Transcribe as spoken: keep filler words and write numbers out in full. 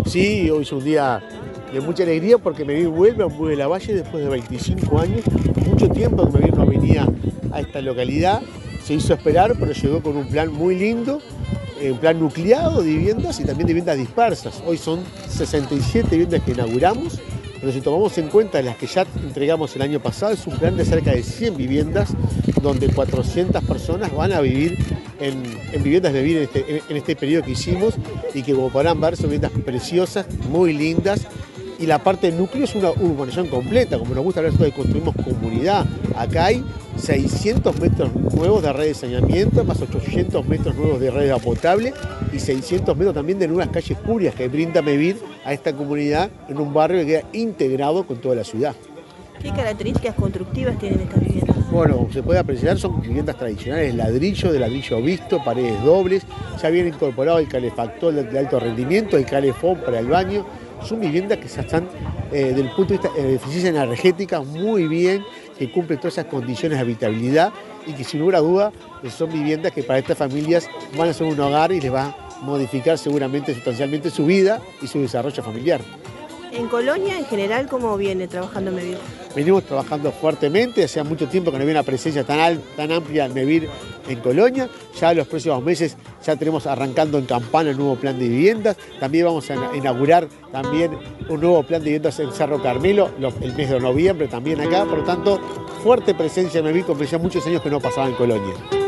Sí, hoy es un día de mucha alegría porque Mevir vuelve a Muy de la Valle después de veinticinco años. Mucho tiempo que Mevir no venía a esta localidad. Se hizo esperar, pero llegó con un plan muy lindo, un plan nucleado de viviendas y también de viviendas dispersas. Hoy son sesenta y siete viviendas que inauguramos, pero si tomamos en cuenta las que ya entregamos el año pasado, es un plan de cerca de cien viviendas, donde cuatrocientas personas van a vivir en, en viviendas de vivir en este, en este periodo que hicimos, y que, como podrán ver, son viviendas preciosas, muy lindas. Y la parte del núcleo es una urbanización completa, como nos gusta hablar de construimos comunidad. Acá hay seiscientos metros nuevos de red de saneamiento, más ochocientos metros nuevos de red de agua potable y seiscientos metros también de nuevas calles públicas que brinda Mevir a esta comunidad en un barrio que queda integrado con toda la ciudad. ¿Qué características constructivas tienen estas viviendas? Bueno, como se puede apreciar, son viviendas tradicionales, ladrillo, de ladrillo visto, paredes dobles, ya viene incorporado el calefactor de alto rendimiento, el calefón para el baño. Son viviendas que ya están, eh, desde el punto de vista de eficiencia energética, muy bien, que cumplen todas esas condiciones de habitabilidad y que, sin lugar a duda, son viviendas que para estas familias van a ser un hogar y les va a modificar seguramente sustancialmente su vida y su desarrollo familiar. En Colonia, en general, ¿cómo viene trabajando Mevir? Venimos trabajando fuertemente, hacía mucho tiempo que no había una presencia tan, alta, tan amplia en Mevir en Colonia. Ya en los próximos meses ya tenemos arrancando en Campana el nuevo plan de viviendas. También vamos a inaugurar también un nuevo plan de viviendas en Cerro Carmelo el mes de noviembre también acá. Por lo tanto, fuerte presencia en Mevir, como ya muchos años que no pasaba en Colonia.